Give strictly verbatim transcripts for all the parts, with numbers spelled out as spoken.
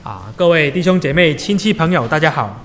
啊，各位弟兄姐妹、亲戚朋友，大家好。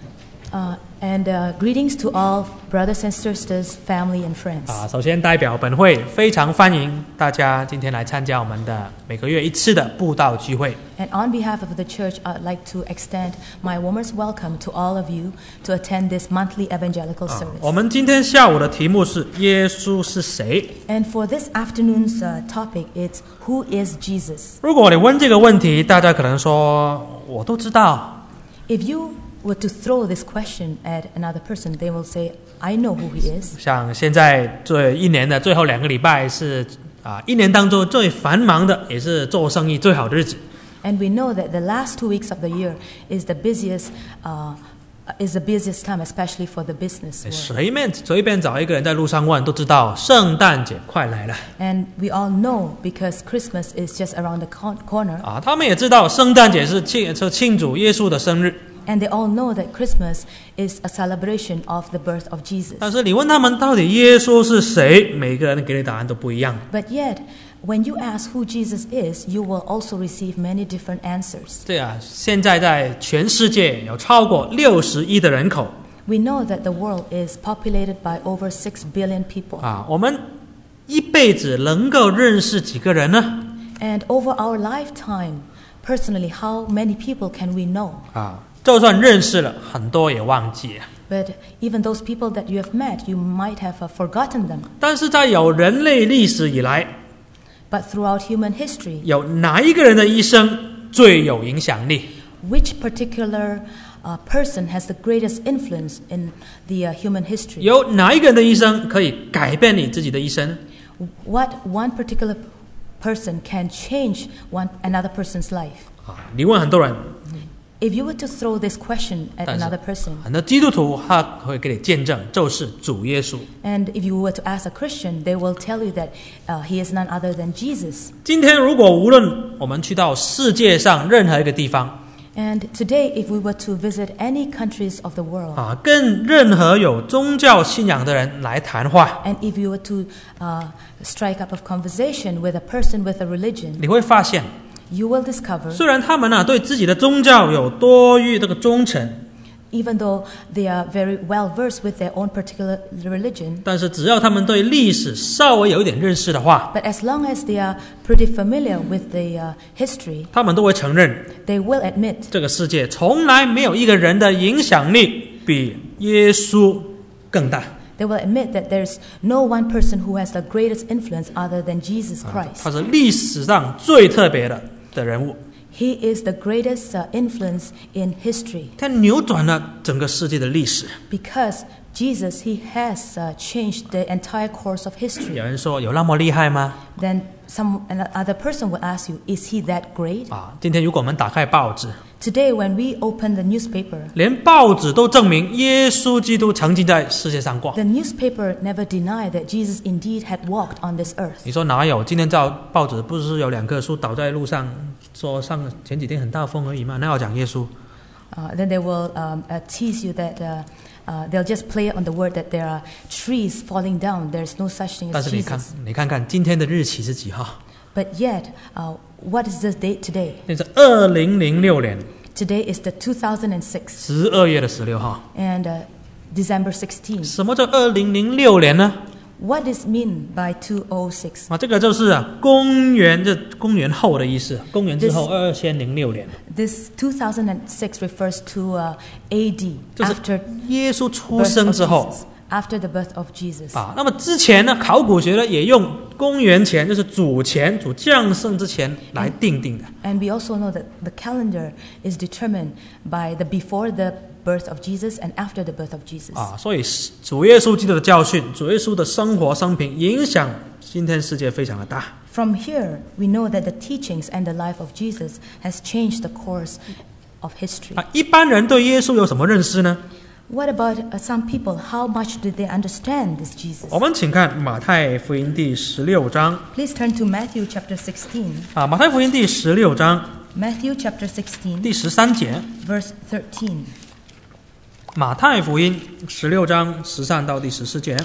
Uh, and uh, greetings to all brothers and sisters, family and friends. 啊，首先代表本会非常欢迎大家今天来参加我们的每个月一次的布道聚会。 And on behalf of the church, I'd like to extend my warmest welcome to all of you to attend this monthly evangelical 啊， service. 我们今天下午的题目是耶稣是谁？ And for this afternoon's uh, topic, it's Who is Jesus? 如果你问这个问题，大家可能说我都知道。 If you were to throw this question at another person, they will say, I know who he is. 像现在这一年的最后两个礼拜是啊，一年当中最繁忙的，也是做生意最好的日子。 And we know that the last two weeks of the year is the busiest uh, is the busiest time, especially for the business world. 随便随便找一个人在路上问，都知道圣诞节快来了。 And we all know because Christmas is just around the con- corner. 啊，他们也知道圣诞节是庆是庆祝耶稣的生日。 And they all know that Christmas is a celebration of the birth of Jesus. 但是你问他们到底耶稣是谁，每个人给你答案都不一样。 But yet, when you ask who Jesus is, you will also receive many different answers. 对啊，现在在全世界有超过六十亿的人口。 We know that the world is populated by over six billion people. 啊，我们一辈子能够认识几个人呢？ And over our lifetime, personally, how many people can we know? 啊，就算认识了，很多也忘记了。 But even those people that you have met, you might have uh, forgotten them. 但是在有人类历史以来， But throughout human history, 有哪一个人的一生最有影响力？ which particular uh, person has the greatest influence in the uh, human history? 有哪一个人的一生可以改变你自己的一生？ What one particular person can change one another person's life? 啊，你问很多人， If you were to throw this question at 但是 another person, 很多基督徒他会给你见证，就是主耶稣。 and if you were to ask a Christian, they will tell you that uh, he is none other than Jesus. 今天如果无论我们去到世界上任何一个地方， And today, if we were to visit any countries of the world, 啊，跟任何有宗教信仰的人来谈话， and if you were to uh, strike up a conversation with a person with a religion, 你会发现， you will discover, 虽然他们啊对自己的宗教有多于这个忠诚， even though they are very well versed with their own particular religion, 但是只要他们对历史稍微有一点认识的话， but as long as they are pretty familiar with the uh, history, 他们都会承认， they will admit 这个世界从来没有一个人的影响力比耶稣更大。 they will admit that there's no one person who has the greatest influence other than Jesus 他 Christ. 是历史上最特别的的人物， He is the greatest uh, influence in history 他扭转了整个世界的历史。 because Jesus, he has uh, changed the entire course of history. 有人说有那么厉害吗？ Then some another person will ask you, is he that great? 啊，今天如果我们打开报纸， Today, when we open the newspaper, 连报纸都证明耶稣基督曾经在世界上过。 the newspaper never denied that Jesus indeed had walked on this earth. 你说哪有？今天在报纸不是有两棵树倒在路上，说上前几天很大风而已吗？哪有讲耶稣？ Uh, then they will um, uh, tease you that uh, uh, they'll just play on the word that there are trees falling down. There's no such thing 但 as 是你看， Jesus. 你看看今天的日期是几号？ But yet, uh, what is the date today? 那是二零零六年 Today is the two thousand six 十二月的十六号。 and uh, December sixteenth. 什么叫二零零六年呢？ What does it mean by two thousand six? 啊，这个就是啊，公元这公元后的意思，公元之后二千零六年， This two thousand six refers to uh, A D, 就是 after 耶稣出 birth 生 of 之后 Jesus, after the birth of Jesus. 啊。那么之前呢，考古学呢也用公元前，就是主前、主降生之前来定定的。 And we also know that the calendar is determined by the before the birth of Jesus and after the birth of Jesus. 啊，所以主耶稣基督的教训，主耶稣的生活生平，影响今天世界非常的大。 From here, we know that the teachings and the life of Jesus has changed the course of history. 啊，一般人对耶稣有什么认识呢？ What about uh, some people? How much did they understand this Jesus? 我们请看马太福音第十六章 Please turn to Matthew chapter sixteen. 啊，马太福音第十六章 Matthew chapter sixteen, 第十三节。 verse thirteen. 马太福音十六章十三到第十四节，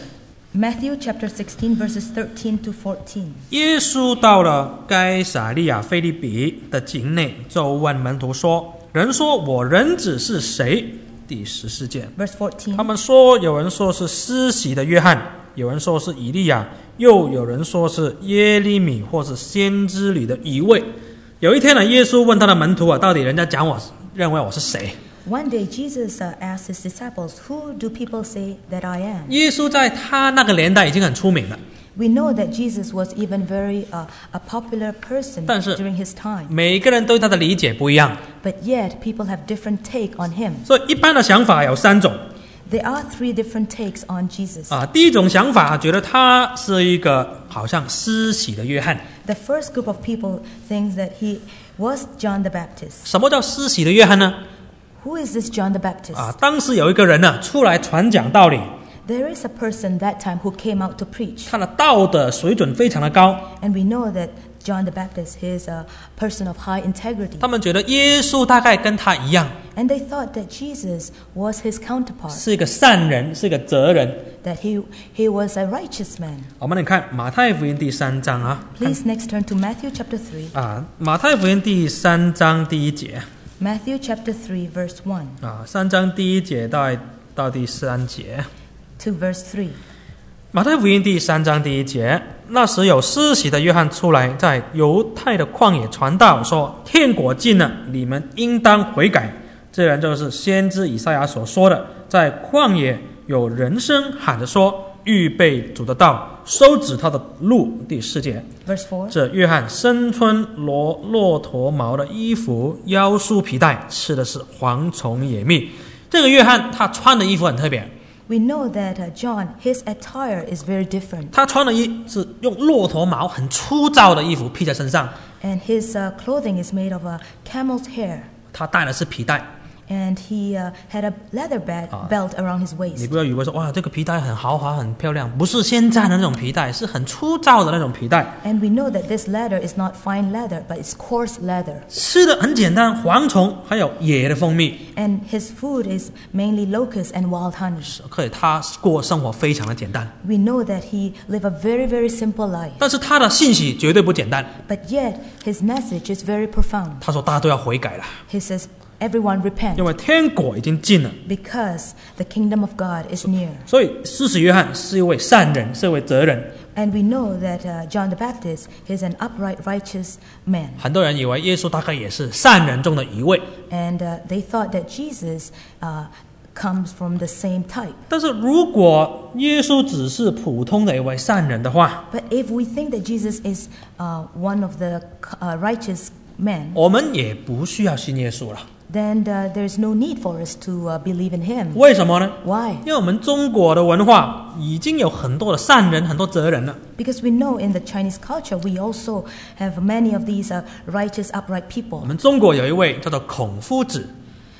Matthew chapter sixteen, verses thirteen to fourteen. 耶稣到了该撒利亚腓立比的境内，就问门徒说：“人说我人子是谁？”第十四节， Verse fourteen. 他们说，有人说是施洗的约翰，有人说是以利亚，又有人说是耶利米或是先知里的一位。有一天呢，耶稣问他的门徒啊，到底人家讲我认为我是谁？ One day Jesus uh, asked his disciples, "Who do people say that I am?" 耶稣在他那个年代已经很出名了， We know that Jesus was even very uh, a popular person 但是 during his time. 每个人对他的理解不一样， But yet people have different take on him. 所以一般的想法有三种 There are three different takes on Jesus. 啊。第一种想法觉得他是一个好像施洗的约翰。 The first group of people thinks that he was John the Baptist. 什么叫施洗的约翰呢？ Who is this John the Baptist? 啊，当时有一个人呢出来传讲道理， There is a person that time who came out to preach. 他的道德水准非常的高， And we know that John the Baptist is a person of high integrity. 他们觉得耶稣大概跟他一样， And they thought that Jesus was his counterpart, 是一个善人，是一个哲人。 that he, he was a righteous man. 我们来看马太福音第三章啊， Please next turn to Matthew chapter three. 啊，马太福音第三章第一节 Matthew chapter three, verse one 啊，三章第一节到到第三节。 to verse three. 马太福音第三章第一节，那时有施洗的约翰出来，在犹太的旷野传道，说：天国近了，你们应当悔改。这人就是先知以赛亚所说的，在旷野有人声喊着说：预备主的道，收止他的路。第四节， Verse four. 这约翰身穿骆骆驼毛的衣服，腰束皮带，吃的是蝗虫野蜜。这个约翰他穿的衣服很特别， We know that uh, John, his attire is very different. 他穿的衣是用骆驼毛很粗糙的衣服披在身上， And his uh, clothing is made of uh, camel's hair. 他戴的是皮带。 And he uh, had a leather bag, Ah. belt around his 你 waist. 不要以为说哇这个皮带很豪华很漂亮，不是现在的那种皮带，是很粗糙的那种皮带。 And we know that this leather is not fine leather, but it's coarse leather. 吃的很简单，蝗虫还有野的蜂蜜， And his food is mainly locusts and wild honey. 可以他过生活非常的简单， We know that he lived a very, very simple life. 但是他的信息绝对不简单。 But yet, his message is very profound. 他说大家都要悔改了， He says, everyone 因 repent 为天国已经近了。 because the kingdom of God is near. 所以施洗约翰是一位善人，是一位哲人。 And we know that uh, John the Baptist is an upright, righteous man. 很多人以为耶稣大概也是善人中的一位， And uh, they thought that Jesus uh, comes from the same type. 但是如果耶稣只是普通的一位善人的话， But if we think that Jesus is uh, one of the uh, righteous men, 我们也不需要信耶稣了。 then uh, there's no need for us to uh, believe in him. 为什么呢？ Why? 因为我们中国的文化已经有很多的善人，很多哲人了。 Because we know in the Chinese culture, we also have many of these uh, righteous, upright 我 people. 们中国有一位叫做孔夫子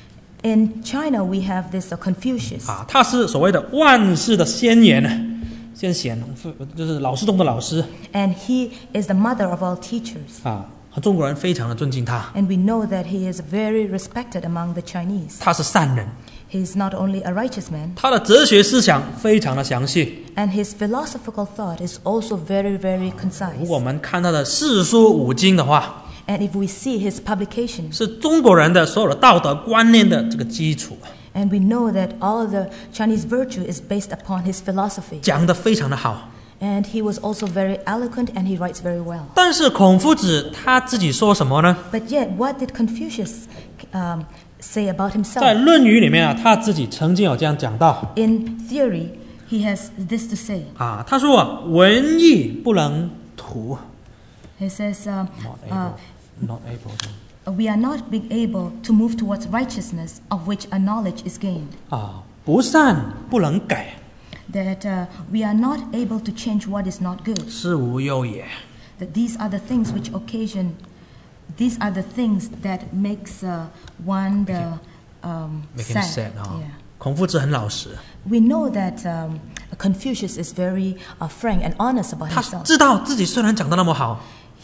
In China, we have this uh, Confucius. 啊，他是所谓的万世的先贤呢，先贤就是老师中的老师 And he is the mother of all teachers. 啊，中国人非常的尊敬他。 And we know that he is very respected among the Chinese. 他是善人， He's not only a righteous man, 他的哲学思想非常的详细。 and his philosophical thought is also very, very 如 concise. 果我们看他的四书五经的话， And if we see his publications, 是中国人的所有的道德观念的这个基础， and we know that all the Chinese virtue is based upon his philosophy. 讲得非常的好。 And he was also very eloquent and he writes very well. 但是孔夫子他自己说什么呢？ But yet, what did Confucius um, say about 在《 himself? 论语》里面啊，他自己曾经有这样讲到 In theory, he has this to say. 啊，他说啊，文艺不能图 He says, uh, ，not uh, able, not able to we are not being able to move towards righteousness of which a knowledge is gained. 啊，不善不能改， That uh, we are not able to change what is not good. 是无忧也。 That these are the things which occasion, these are the things that makes uh, one the um, Make him sad. sad 啊 Yeah.。 孔夫子很老实， We know that um, Confucius is very uh, frank and honest about 他 himself. 知道自己虽然讲得那么好，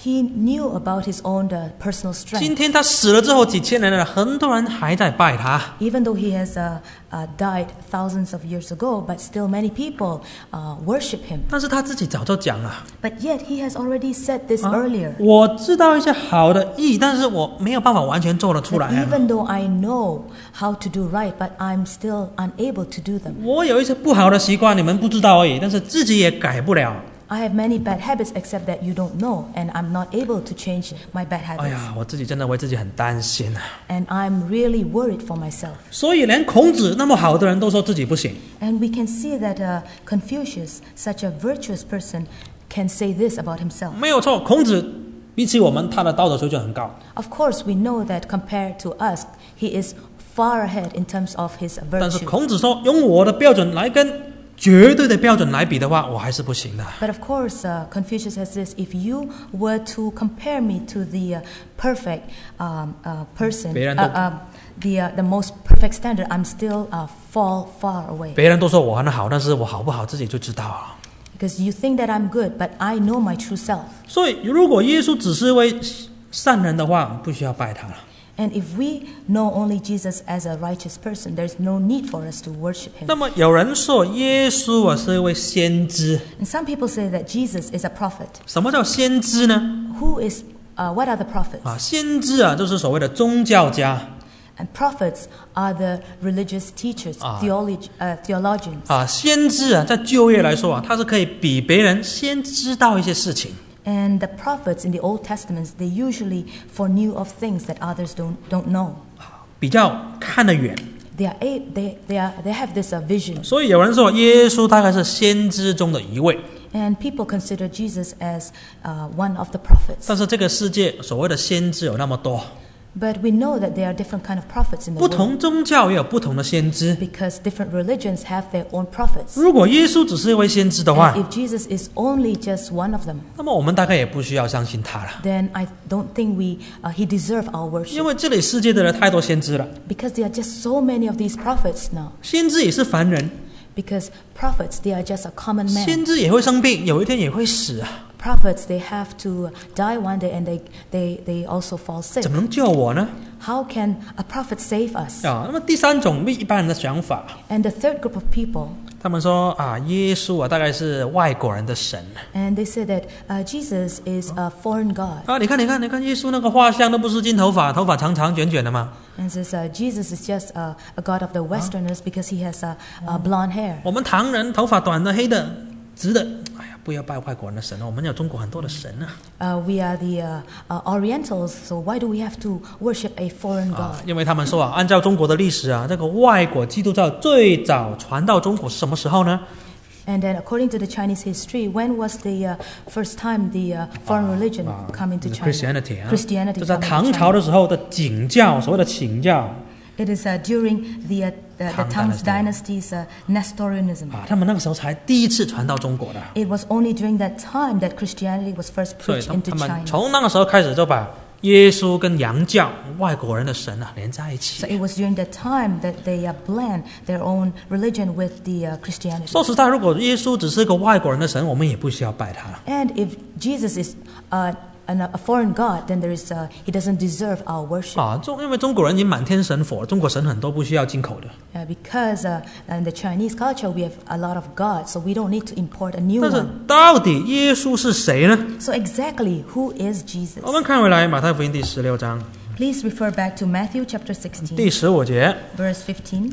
He knew about his own uh, personal 今 strength. 天他死了之后几千年了，很多人还在拜他。 Even though he has uh, uh, died thousands of years ago, but still many people uh, worship him. 但是他自己早就讲了， But yet he has already said this 啊 earlier. 我知道一些好的意，但是我没有办法完全做得出 That 来啊。 even though I know how to do right, but I'm still unable to do them. 我有一些不好的习惯，你们不知道而已，但是自己也改不了。 I have many bad habits except that you don't know, and I'm not able to change my bad 哎 habits. 呀，我自己真的为自己很担心啊。 And I'm really worried for myself. 所以连孔子那么好的人都说自己不行。 And we can see that uh, Confucius, such a virtuous person, can say this about himself. 没有错，孔子比起我们，他的道德水准很高。 Of course, we know that compared to us, he is far ahead in terms of his 但是 virtue. 孔子说，用我的标准来跟绝对的标准来比的话，我还是不行的。 But of course, uh, Confucius says this: if you were to compare me to the uh, perfect um, uh, person, 别人都- uh, um, the uh, the most perfect standard, I'm still uh, fall far away. 别人都说我很好，但是我好不好自己就知道了。 Because you think that I'm good, but I know my true self. 所以，如果耶稣只是一位善人的话，不需要拜他了。 And if we know only Jesus as a righteous person, there's no need for us to worship him. 那么有人说耶稣啊是一位先知， And some people say that Jesus is a prophet. 什么叫先知呢？ Who is? Uh, what are the prophets? 啊，先知啊就是所谓的宗教家 And prophets are the religious teachers, Ah. theolog- uh, theologians. 啊，先知啊在旧约来说啊，他是可以比别人先知道一些事情。 And the prophets in the Old Testament, they usually foreknew of things that others don't don't know. 比较看得远， They are a, they they are they have this uh, vision. 所以有人说耶稣大概是先知中的一位。 And people consider Jesus as uh, one of the prophets. 但是这个世界所谓的先知有那么多， But we know that there are different kind of prophets in the 不 world 同宗教也有不同的先知。 because different religions have their own prophets. 如果耶稣只是一位先知的话 And，if Jesus is only just one of them, 那么我们大概也不需要相信他了， then I don't think we uh, he deserve our 因 worship 为这里世界的人太多先知了。 because there are just so many of these prophets now. 先知也是凡人， Because prophets, they are just a common man. 先知也会生病，有一天也会死啊， Prophets, they have to die one day and they, they, they also fall sick. 怎么能救我呢？ How can a prophet save us? 啊，那么第三种一般人的想法， And the third group of people, 他们说啊，耶稣啊大概是外国人的神 and they say that uh, Jesus is a foreign god. 啊，你看你看你看耶稣那个画像都不是金头发，头发长长卷卷的吗？ And says uh, Jesus is just uh, a god of the Westerners because he has uh, uh, blonde hair. 我们唐人头发短的、黑的、直的，哎呀，不要拜外国人的神哦，我们有中国很多的神啊。 Uh, we are the uh, uh, Orientals, so why do we have to worship a foreign 啊 god?， 因为他们说啊，按照中国的历史啊，这个外国基督教最早传到中国是什么时候呢？ And then, according to the Chinese history, when was the uh, first time the uh, foreign religion 啊 come into China? Christianity 啊 Christianity 就在 come into 唐朝 China. 的时候的景教，所谓的请教 It is uh, during the, uh, the, the Tang Tang Dynasty's uh, Nestorianism. 啊，他们那个时候才第一次传到中国的， It was only during that time that Christianity was first 所以 preached 他 into 他们 China. 从那个时候开始就把耶稣跟洋教外国人的神啊连在一 So 起。 it was during that time that they uh, blend their own religion with the uh, Christianity. 说实在，如果耶稣只是个外国人的神，我们也不需要拜他了。 And if Jesus is uh, an, a foreign god, then there is uh, he doesn't deserve our worship. 啊，中因为中国人已经满天神佛，中国神很多不需要进口的。 Uh, because uh, in the Chinese culture we have a lot of gods, so we don't need to import a new 但是 one. 到底耶稣是谁呢？ So exactly, who is Jesus? 我们看回来马太福音第十六章 Please refer back to Matthew chapter 第 sixteen, 十五节， verse fifteen.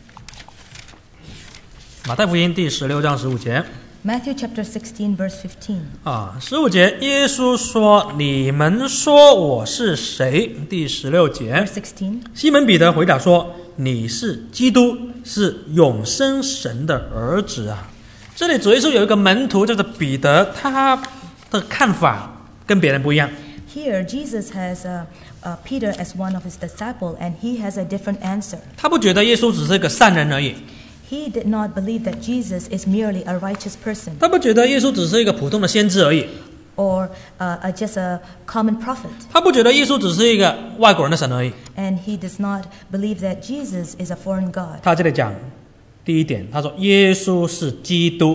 马太福音第十六章十五节 Matthew chapter sixteen, verse fifteen. 啊，十五节，耶稣说：“你们说我是谁？”第十六节 Verse，sixteen. 西门彼得回答说：“你是基督，是永生神的儿子啊！”这里主耶稣有一个门徒叫做彼得，他的看法跟别人不一样。 Here, Jesus has uh, uh, Peter as one of his disciples, and he has a different answer. 他不觉得耶稣只是一个善人而已， He did not believe that Jesus is merely a righteous person 他不觉得耶稣只是一个普通的先知而已， or uh, a, just a common prophet. 他不觉得耶稣只是一个外国人的神而已。 And he does not believe that Jesus is a foreign God. 他这里讲第一点，他说耶稣是基督。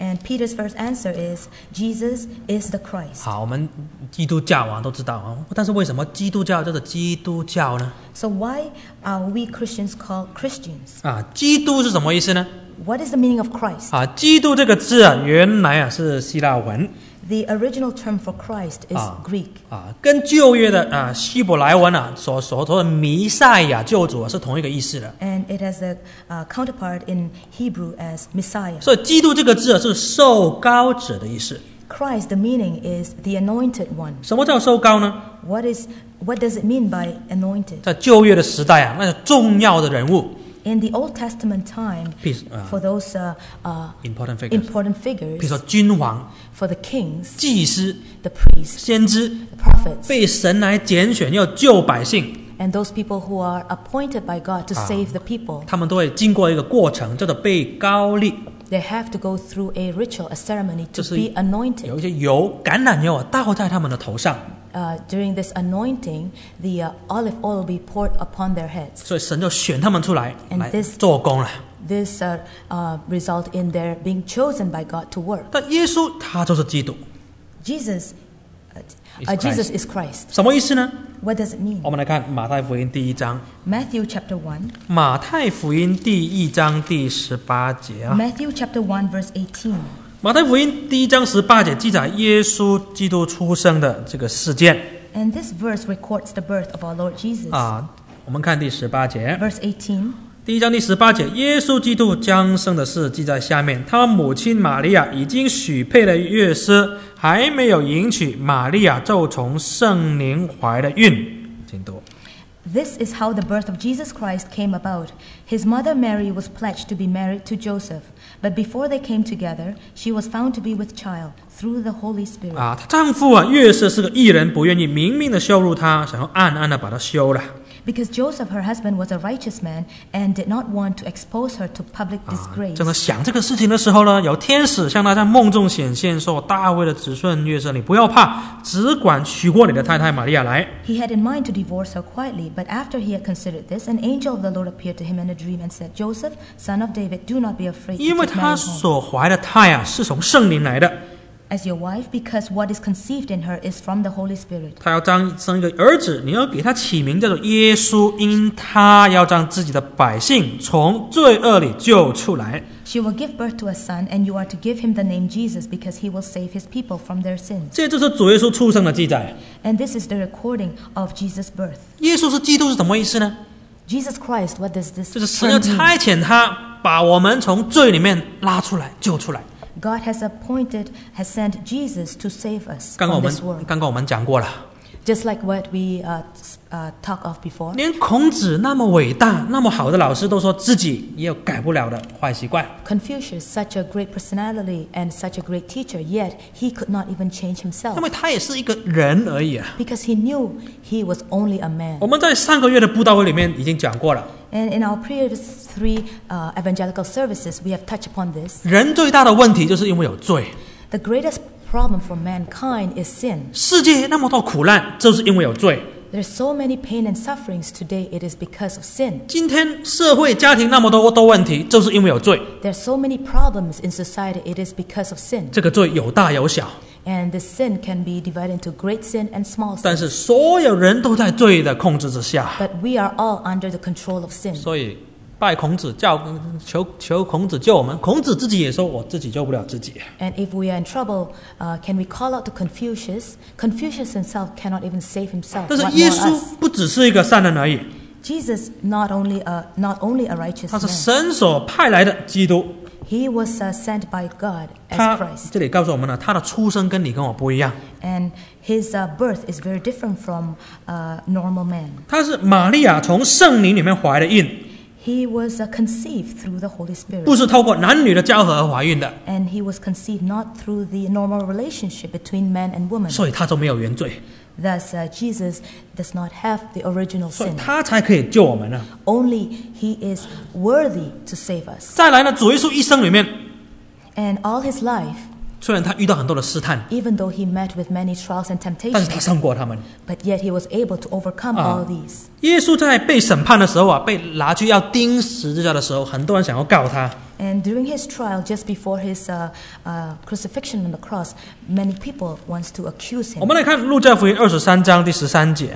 And Peter's first answer is, Jesus is the Christ. 好，我们基督教啊都知道啊，但是为什么基督教叫做基督教呢？ So why are we Christians called Christians? 啊，基督是什么意思呢？ What is the meaning of Christ? 啊，基督这个字啊，原来啊是希腊文 The original term for Christ is Ah. Greek. 啊，跟旧约的啊希伯来文啊所所说的弥赛亚救主啊是同一个意思的。 And it has a uh, counterpart in Hebrew as Messiah. 所以基督这个字啊是受膏者的意思。 Christ, the meaning is the anointed one. 什么叫受膏呢？ What is what does it mean by anointed? 在旧约的时代啊，那是重要的人物 In the Old Testament time, 譬如啊 for those uh, uh, important figures， important 比如 figures, 说君王、 for the kings, 祭司、 the priests, 先知， the prophets, 被神来拣选要救百姓， and those people who are appointed by God to Ah. save the people. 他们都会经过一个过程，叫做被膏立， They have to go through a ritual, a ceremony to 就是 be anointed. 有一些油、橄榄油啊倒在他们的头上， Uh, during this anointing, the uh, olive oil will be poured upon their heads. 所以神就选他们出来 And 来 this- 做工了。 This uh, uh, result in their being chosen by God to work. 但耶稣他就是基督， Jesus, uh, Is uh, Christ. Jesus is Christ. 什么意思呢？ What does it mean? 我们来看马太福音第一章， Matthew chapter one. 马太福音第一章第十八节啊。 Matthew chapter one, verse eighteen. 马太福音第一章十八节记载耶稣基督出生的这个事件 And this verse records the birth of our Lord Jesus. 啊。我们看第十八节， Verse eighteen. 第一章第十八节，耶稣基督降生的事记在下面。他母亲玛利亚已经许配了约瑟，还没有迎娶，玛利亚就从圣灵怀了孕。请读。 This is how the birth of Jesus Christ came about. His mother Mary was pledged to be married to Joseph, but before they came together, she was found to be with child through the Holy Spirit. 啊，她丈夫啊约瑟是个义人，不愿意明明的羞辱她，想要暗暗的把她休了。 Because Joseph, her husband, was a righteous man and did not want to expose her to public 啊， disgrace. 正在想这个事情的时候呢，有天使向他在梦中显现，说：“大卫的子孙约瑟，你不要怕，只管娶过你的太太玛利亚来。 He had in mind to divorce her quietly, but after he had considered this, an angel of the Lord appeared to him in a dream and said, Joseph, son of David, do not be afraid 因 to 为 take 她 Mary home 所怀的胎啊，是从圣灵来的。 as your wife, because what is conceived in her is from the Holy Spirit. 她要将生一个儿子，你要给他起名叫做耶稣，因他要将自己的百姓从罪恶里救出来。 She will give birth to a son, and you are to give him the name Jesus, because he will save his people from their sins. 这就是主耶稣出生的记载。 And this is the recording of Jesus' birth. 耶稣是基督是什么意思呢？ Jesus Christ, what does this 就是神要 term mean? 差遣他，把我们从罪里面拉出来，救出来。 God has appointed, has sent Jesus to save us 刚刚我 from 们 this world. 刚刚我们讲过了。 Just like what we uh, s- uh, talked of before. 连孔子那么伟大、那么好的老师都说自己也有改不了的坏习惯。 Confucius, such a great personality and such a great teacher, yet he could not even change 因 himself 为他也是一个人而已啊。 because he knew he was only a man. 我们在上个月的布道会里面已经讲过了， And in our previous three uh, evangelical services, we have touched upon this. 人最大的问题就是因为有罪。 The greatest problem for mankind is sin. 世界那么多苦难，就是因为有罪。 There's so many pain and sufferings today, it is because of sin. 今天社会家庭那么多多问题，就是因为有罪。 There's so many problems in society, it is because of sin. 这个罪有大有小， And this sin can be divided into great sin and small 但 sin. 是所有人都在罪的控制之下。 But we are all under the control of sin. 所以拜孔子，叫求求孔子救我们。孔子自己也说：“我自己救不了自己。” And if we are in trouble, uh, can we call out to Confucius? Confucius himself cannot even save himself. 但是 What 耶 more 稣 us? 不只是一个善人而已， Jesus not only a, not only a righteous 他是 man, 神所派来的基督。 he was uh, sent by God as 他 Christ. 这里告诉我们呢，他的出生跟你跟我不一样， And his uh, birth is very different from a normal man. 他是玛利亚从圣灵里面怀的孕， He was uh, conceived through the Holy 不 Spirit. 是透过男女的交合而怀孕的， And he was conceived not through the normal relationship between man and woman. 所以他就没有原罪， Thus, uh, Jesus does not have the original 所以 sin. 他才可以救我们呢。 Only he is worthy to save us. 再来呢，主耶稣一生里面， And all his life, 虽然他遇到很多的试探， even though he met with many trials and 但是他 temptations, 胜过他们。 but yet he was able to overcome Ah. all these. 耶稣在被审判的时候啊，被拿去要钉十字架的时候，很多人想要告他， And during his trial, just before his uh, uh, crucifixion on the cross, many people wants to accuse 我 him. 们来看路加福音二十三章第十三节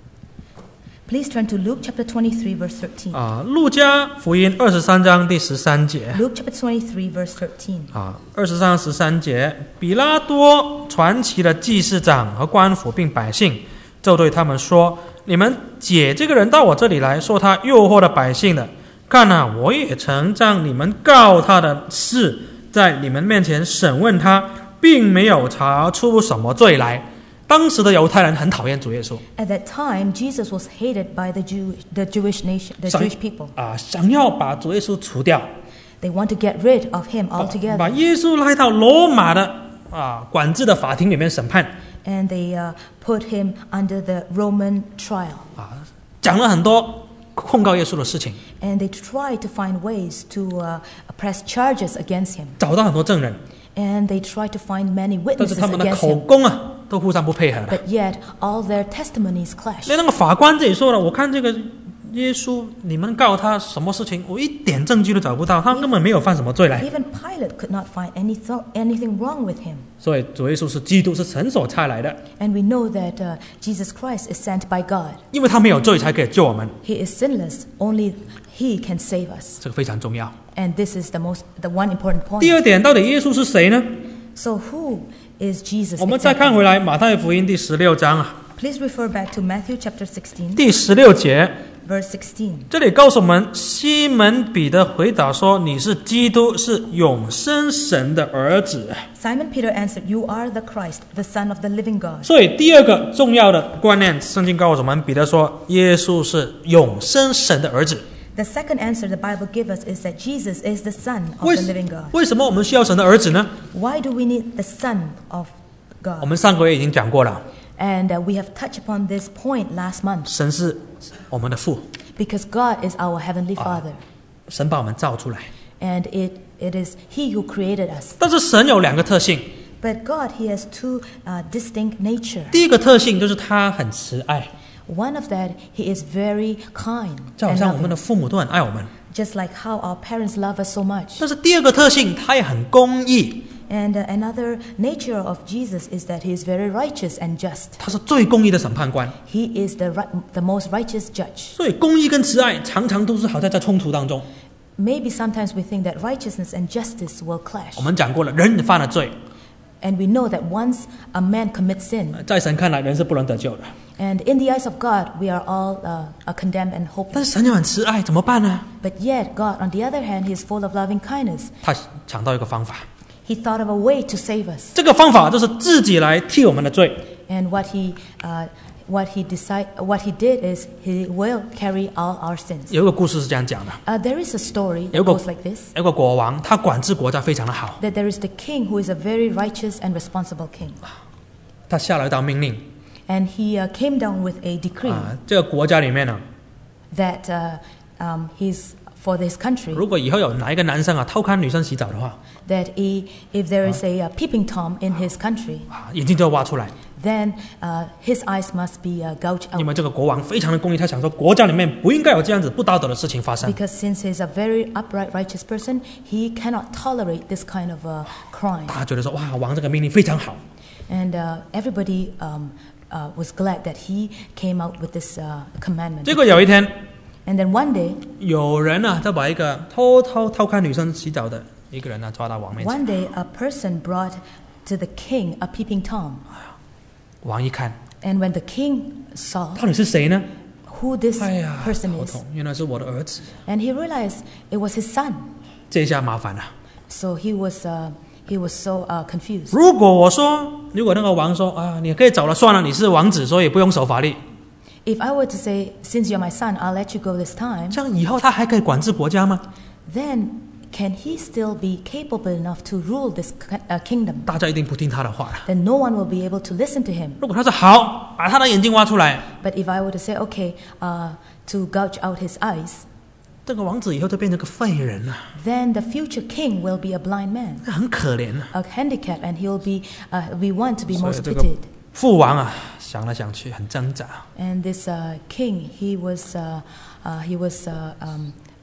Please turn to Luke chapter twenty-three, verse thirteen. 啊，路加福音二十三章第十三节 Luke chapter twenty-three, verse thirteen. 啊，二十三十三节，比拉多传齐了祭司长和官府并百姓，就对他们说：“你们解这个人到我这里来，说他诱惑了百姓的。看啊，我也曾将你们告他的事在你们面前审问他，并没有查出什么罪来。”当时的犹太人很讨厌主耶稣 At that time, Jesus was hated by the Jew, the Jewish nation, the 想 Jewish people. 啊，想要把主耶稣除掉， They want to get rid of him 把 altogether. 把耶稣拉到罗马的啊管制的法庭里面审判 And they uh, put him under the Roman trial. 啊，讲了很多控告耶稣的事情， And they tried to find ways to uh, press charges against him. 找到很多证人， And they tried to find many 但是 witnesses 他们的 against 口 him. 供啊都互相不配合的。 But yet, all their testimonies clashed. 那那个法官自己说了，我看这个耶稣，你们告他什么事情，我一点证据都找不到，他根本没有犯什么罪来。 Even Pilate could not find any th- anything wrong with him. 所以主耶稣是基督，是神所差来的， And we know that uh, Jesus Christ is sent by God. 因为他没有罪才可以救我们， He is sinless. Only He can save us. 这个非常重要。 And this is the most, the one important 第 point. 二点，到底耶稣是谁呢？ So who is Jesus? 我们再看 exactly? 回来马太福音第十六章啊， Please refer back to Matthew chapter sixteen, 第十六节， verse sixteen. 这里告诉我们，西门彼得回答说：“你是基督，是永生神的儿子。” Simon Peter answered, "You are the Christ, the Son of the living God." 所以第二个重要的观念，圣经告诉我们，彼得说，耶稣是永生神的儿子。 The second answer the Bible gives us is that Jesus is the Son of 为 the living God. 为什么我们需要神的儿子呢？ Why do we need the Son of 我 God? 们上个月已经讲过了， And uh, we have touched upon this point last month. 神是我们的父， Because God is our heavenly Father. 神把我们造出来。 And it, it is He who created us. 但是神有两个特性， But God, He has two uh, distinct nature. 第一个特性就是他很慈爱， One of that, He is very kind 就好 and 像我们 loving, 的父母都很爱我们。 just like how our parents love us so much. 但是第二个特性，他也很公义， And uh, another nature of Jesus is that He is very righteous and just. 他是最公义的审判官。 He is the, ri- the most righteous judge. 所以公义跟慈爱常常都是好像在冲突当中。 Maybe sometimes we think that righteousness and justice will clash. 我们讲过了，人犯了罪， And we know that once a man commits sin, 在神看来人是不能得救的。 and in the eyes of God, we are all uh, are condemned and 但 hopeless. 是神又很慈爱，怎么办呢？ But yet, God, on the other hand, He is full of loving kindness. 他想到一个方法， He thought of a way to save us. 这个方法就是自己来替我们的罪。 And what He, uh, what He decide, what He did is He will carry all our sins. 有一个故事是这样讲的： Uh, there is a story that 有个 goes like this: 有个国王，他管治国家非常的好， that there is the king who is a very righteous and responsible king, 他下了一道命令 and he uh, came down with a decree 啊，这个国家里面呢， that uh, um, he's for this country 如果以后有哪一个男生啊偷看女生洗澡的话， that he, if there is a, uh peeping tom in his country, 啊，眼睛就要挖出来。 then uh, his eyes must be uh, gouged 因 out. 为这个国王非常的公义，他想说国家里面不应该有这样子不道德的事情发生。 Because since he's a very upright, righteous person, he cannot tolerate this kind of uh, crime. 他觉得说哇，王这个命令非常好， And uh, everybody um, uh, was glad that he came out with this uh, commandment. 结果有一天， And then one day, 有人啊，就把一个偷偷偷看女生洗澡的一个人呢、啊、抓到王面前。 one day a person brought to the king a peeping tom. 王一看， And when the king saw 到底是谁呢？ who this 哎呀， person 头 is, 痛，原来是我的儿子。 and he realized it was his son. 这一下麻烦了。 So he was, uh, he was so uh, confused. 如果我说，如果那个王说啊，你可以走了，算了，你是王子，所以不用守法律， If I were to say, since you're my son, I'll let you go this time, 这样以后他还可以管制国家吗？ then can he still be capable enough to rule this ki- uh, kingdom? 大家一定不听他的话了。 Then no one will be able to listen to him. 如果他说好，把他的眼睛挖出来， But if I were to say, okay, uh, to gouge out his eyes, 这个王子以后就变成个废人了， then the future king will be a blind man, 那很可怜啊。 a handicap, and he'll be, uh, be one to be 所以 most 这个 pitied. 父王啊，想来想去很挣扎， And this uh, king, he was, uh, uh, he was uh, um,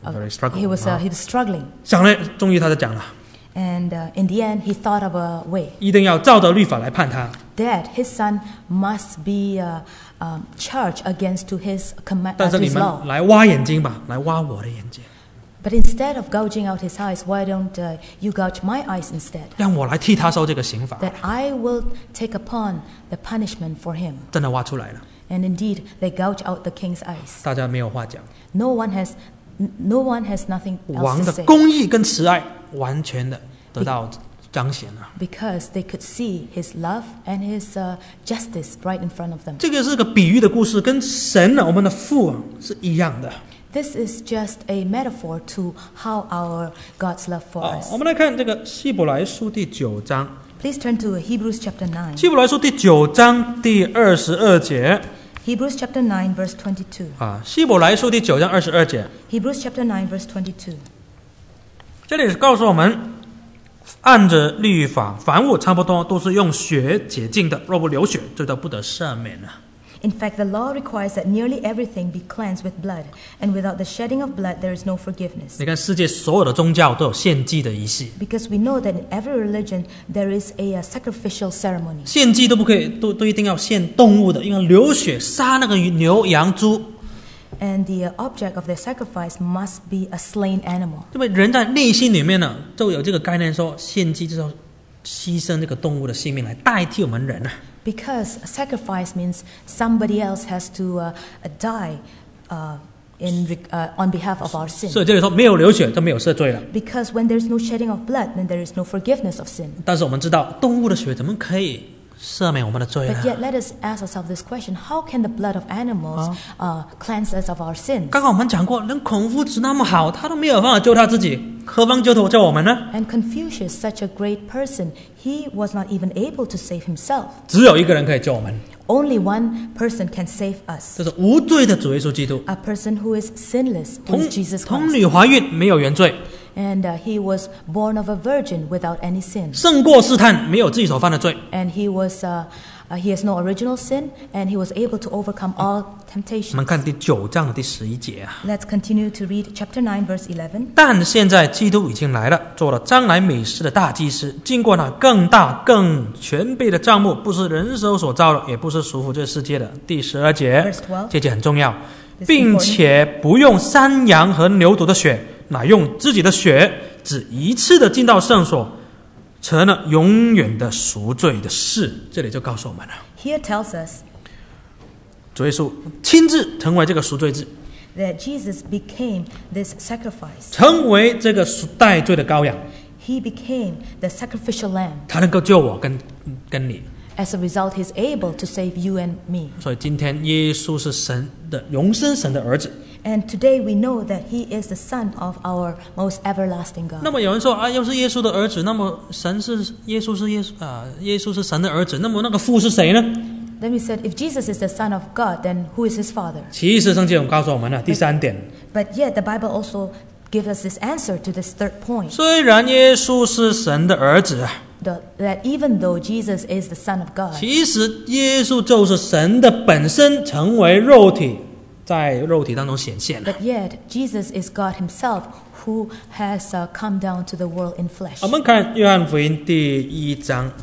uh, Very struggle, he was uh, 啊 he was struggling, 想了，终于他就讲了， and uh, in the end he thought of a way 一定要照着律法来判他。 that his son must be uh, um, charged against to his command 但 uh, 是 to 你 his 们 law. 来挖眼睛吧，来挖我的眼睛， But instead of gouging out his eyes, why don't uh, you gouge my eyes instead? 让我来替他受这个刑罚。 That I will take upon the punishment for him. 真的挖出来了， And indeed, they gouge out the king's eyes. 大家没有话讲。 No one has, n- no one has nothing 王 else 的 to say 公义跟慈爱完全的得到彰显了。 because they could see his love and his uh, justice right in front of them. 这个是个比喻的故事，跟神啊，我们的父啊是一样的。 This is just a metaphor to how our God's love for 好， us. 我们来看这个希伯来书第九章， Please turn to Hebrews chapter nine. 希伯来书第九章第二十二节 Hebrews chapter nine, verse twenty-two. 啊，希伯来书第九章二十二节， Hebrews chapter nine, verse twenty-two. 这里是告诉我们，按着律法，凡物差不多都是用血洁净的，若不流血，就都不得赦免了。 In fact, the law requires that nearly everything be cleansed with blood, and without the shedding of blood, there is no forgiveness. 你看，世界所有的宗教都有献祭的仪式， Because we know that in every religion there is a, uh sacrificial ceremony. 献祭都不可以，都都一定要献动物的，因为流血杀那个牛羊猪， And the uh, object of their sacrifice must be a slain animal. 对不对？人在内心里面呢，都有这个概念说，献祭就是要牺牲这个动物的性命来代替我们人啊。 Because a sacrifice means somebody else has to uh, uh, die uh, in, reg- uh, on behalf of our sin. 所以这里说没有流血就没有赦罪了。 Because when there's no shedding of blood, then there is no forgiveness of sin. 但是我们知道，动物的血怎么可以赦免我们的罪 But 呢？ yet, let us ask ourselves this question: how can the blood of animals uh, cleanse us of our sins? 刚刚我们讲过，人孔夫子那么好，他都没有办法救他自己，何方救救我们呢？ And Confucius, such a great person, he was not even able to save himself. 只有一个人可以救我们， Only one person can save us. 就是无罪的主耶稣基督。 A person who is sinless, who 童 is Jesus 童 Christ. 女怀孕没有原罪， And uh, he was born of a virgin without any sin. 胜过试探，没有自己所犯的罪。 And he was uh, uh, he has no original sin, and he was able to overcome all 我 temptations. 们看第九章的第十一节啊。 Let's continue to read chapter nine, verse eleven. 但现在基督已经来了，做了将来美事的大祭司，经过那更大更全备的帐幕，不是人手所造的，也不是属乎这世界的。第十二节 Verse twelve. 这节很重要， This is 并 important. 且不用山羊和牛犊的血，乃用自己的血，只一次的进到圣所，成了永远的赎罪的事。这里就告诉我们了， Here tells us 主耶稣亲自成为这个赎罪制， that Jesus became this sacrifice. 成为这个代罪的羔羊， He became the sacrificial lamb. 他能够救我跟跟你。 As a result, he's able to save you and me. 所以今天耶稣是神的永生神的儿子。 And today we know that he is the son of our most everlasting 那 God. 么有人说啊，又是耶稣的儿子，那么神是耶稣是耶稣啊，耶稣是神的儿子，那么那个父是谁呢？ Then we said, if Jesus is the son of God, then who is his father? 其实圣经有告诉我们了，第三点， But yet the Bible also gives us this answer to this third point. 虽然耶稣是神的儿子， The, that even though Jesus is the son of God, 其实耶稣就是神的本身，成为肉体，在肉体当中显现了。 but yet Jesus is God himself who has uh, come down to the world in flesh. 我们看约翰福音第一章，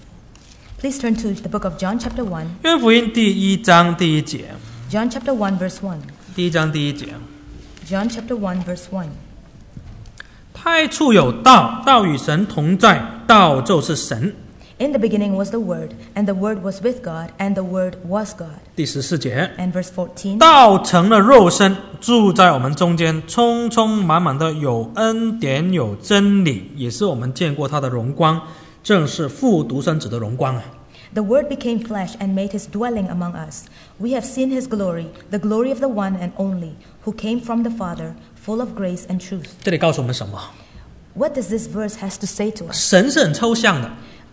Please turn to the book of John chapter one. 约翰福音第一章第一节， John chapter one verse one. 第一章第一节。 John chapter one verse one. 太初有道，道与神同在，道就是神。 In the beginning was the Word, and the Word was with God, and the Word was God. 第十四节， And verse fourteen. 道成了肉身，住在我们中间，充充满满的有恩典有真理，也是我们见过他的荣光，正是父独生子的荣光啊！ The Word became flesh and made his dwelling among us. We have seen his glory, the glory of the one and only, who came from the Father, full of grace and truth. 这里告诉我们什么？ What does this verse has to say to us? 神是很抽象的，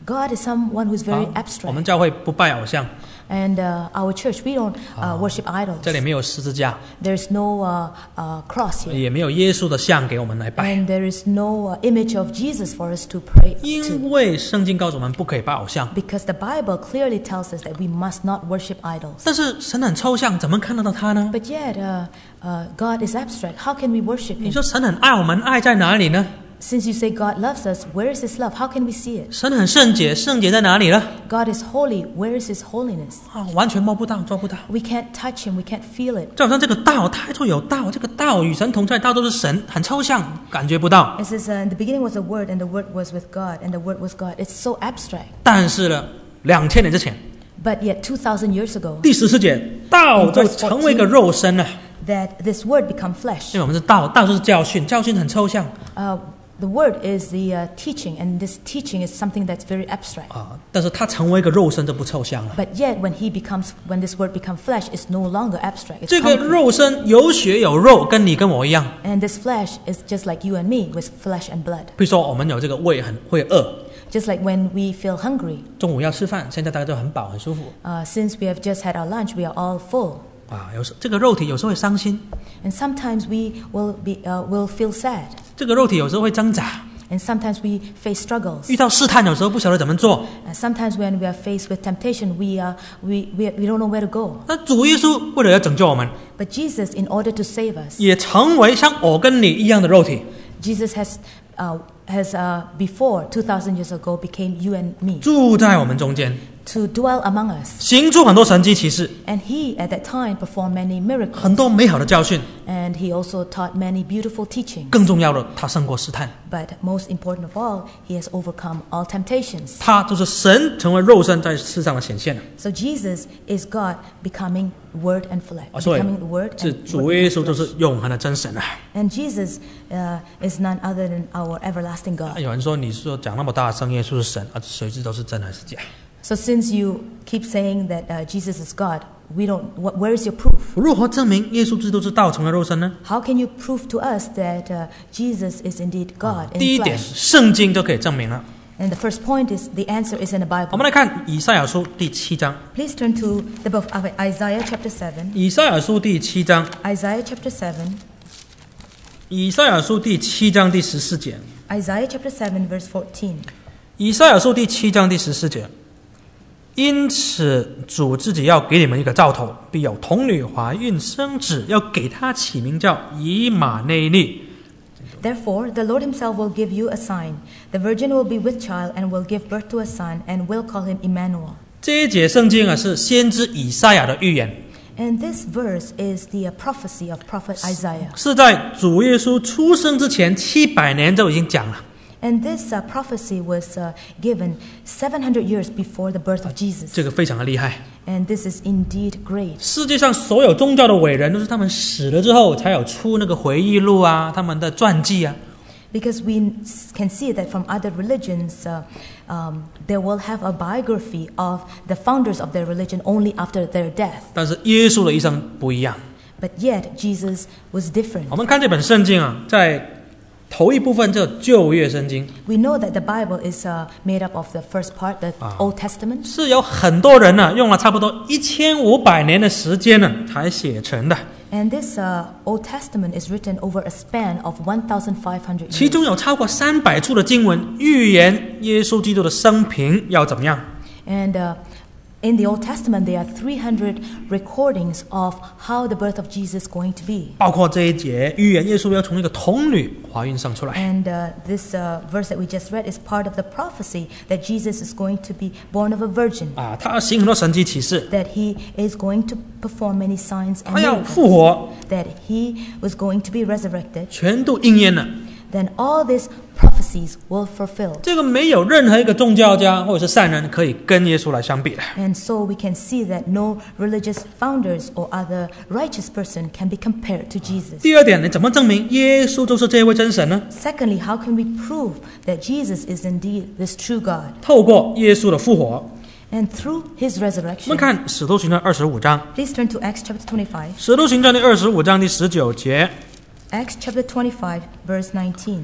God is someone who's very 啊 abstract. 我们教会不拜偶像， And uh, our church, we don't uh, worship idols. 这里没有十字架， There's no uh, uh, cross here. 也没有耶稣的像给我们来拜， And there is no uh, image of Jesus for us to pray 因 to. 为圣经告诉我们不可以拜偶像。 Because the Bible clearly tells us that we must not worship idols. 但是神很抽象，怎么看得到他呢？ But yet, uh, uh, God is abstract. How can we worship 你 Him? 说神很爱我们，爱在哪里呢？ Since you say God loves us, where is His love? How can we see it? 神很圣洁，圣洁在哪里呢？ God is holy. Where is His holiness? 啊，完全摸不到，做不到。 We can't touch Him. We can't feel it. 就好像这个道，太初有道，这个道与神同在，道都是神，很抽象，感觉不到。 It says, uh, in the beginning was the Word, and the Word was with God, and the Word was God. It's so abstract. 但是呢，两千年之前， But yet, two thousand years ago, 第十四节，道就成为一个肉身了。 that this Word become flesh. 因为我们是道，道就是教训，教训很抽象 Uh, the Word is the uh, teaching, and this teaching is something that's very abstract. 啊，但是它成为一个肉身就不抽象了。 But yet, when He becomes, when this Word becomes flesh, it's no longer abstract. It's 这个 concrete. 肉身有血有肉，跟你跟我一样。 And this flesh is just like you and me, with flesh and blood. 比如说，我们有这个胃很会饿， Just like when we feel hungry. 中午要吃饭，现在大家都很饱很舒服 Uh, since we have just had our lunch, we are all full. 啊。有时这个肉体有时候会伤心， And sometimes we will be, uh, will feel sad. 这个肉体有时候会挣扎， And sometimes we face struggles. 遇到试探有时候不晓得怎么做。 And sometimes when we are faced with temptation, we, uh, we, we, we don't know where to go. 那主耶稣为了要拯救我们， But Jesus, in order to save us, 也成为像我跟你一样的肉体， Jesus has, uh, has uh, before, two thousand years ago, became you and me, 住在我们中间， to dwell among us. 行出很多神迹奇事， And He, at that time, performed many miracles. 很多美好的教训。 And He also taught many beautiful teachings. 更重要的，他胜过试探， But most important of all, He has overcome all temptations. 他就是神成为肉身在世上的显现了。 So Jesus is God becoming Word and flesh. 啊，所以 Becoming the Word 这 and 主 Word 耶 and 稣就 flesh. 是永恒的真神啊！ And Jesus uh, is none other than our everlasting God. 有人说你说讲那么大声，耶稣是神啊，谁知道是真还是假？ So since you keep saying that uh, Jesus is God, we don't. What, where is your proof? 如何证明耶稣基督是道成了肉身呢？ How can you prove to us that uh, Jesus is indeed God 第一 in 点， flesh? 圣经就可以证明了。 And the first point is the answer is in the 我 Bible. 们来看以赛亚书第七章。 Please turn to the book of Isaiah chapter seven. 以赛亚书第七章， Isaiah chapter seven. 以赛亚书第七章第十四节。 Isaiah chapter seven, verse fourteen. 以赛亚书第七章第十四节。因此，主自己要给你们一个兆头，必有童女怀孕生子，要给他起名叫以马内利。 Therefore, the Lord Himself will give you a sign: the virgin will be with child and will give birth to a son, and will call him Emmanuel. 这一节圣经啊，是先知以赛亚的预言， And this verse is the uh, prophecy of prophet Isaiah. 是在主耶稣出生之前七百年就已经讲了。 And this uh, prophecy was uh, given seven hundred years before the birth of Jesus. 这个非常的厉害。 And this is indeed great. 世界上所有宗教的伟人，都是他们死了之后才有出那个回忆录啊，他们的传记啊。 Because we can see that from other religions, uh, um, they will have a biography of the founders of their religion only after their death. 但是耶稣的一生不一样。 But yet, Jesus was different. 我们看这本圣经啊，在头一部分叫旧约圣经， We know that the Bible is uh, made up of the first part, the Ah. Old Testament. 是有很多人呢、啊、用了差不多一千五百年的时间呢才写成的， And this uh, Old Testament is written over a span of one thousand five hundred 其 years. 中有超过三百处的经文预言耶稣基督的生平要怎么样。 And uh, in the Old Testament, there are three hundred recordings of how the birth of Jesus is going to be. 包括这一节预言耶稣要从一个童女怀孕生出来。 And uh, this uh, verse that we just read is part of the prophecy that Jesus is going to be born of a virgin, 啊，他要行很多神迹奇事， that he is going to perform many signs and 他要 miracles, 复活， that he was going to be resurrected. 全都应验了。 Then all these prophecies will fulfill. 这个没有任何一个宗教家或者是善人可以跟耶稣来相比的。 And so we can see that no religious founders or other righteous person can be compared to Jesus. 第二点，你怎么证明耶稣就是这位真神呢？ Secondly, how can we prove that Jesus is indeed this true God? 透过耶稣的复活。 And through his 我 resurrection. 们看《使徒行传》二十五章， Please turn to Acts chapter twenty-five. 《使徒行传》的二十五章第十九节， Acts chapter twenty-five, verse nineteen. 《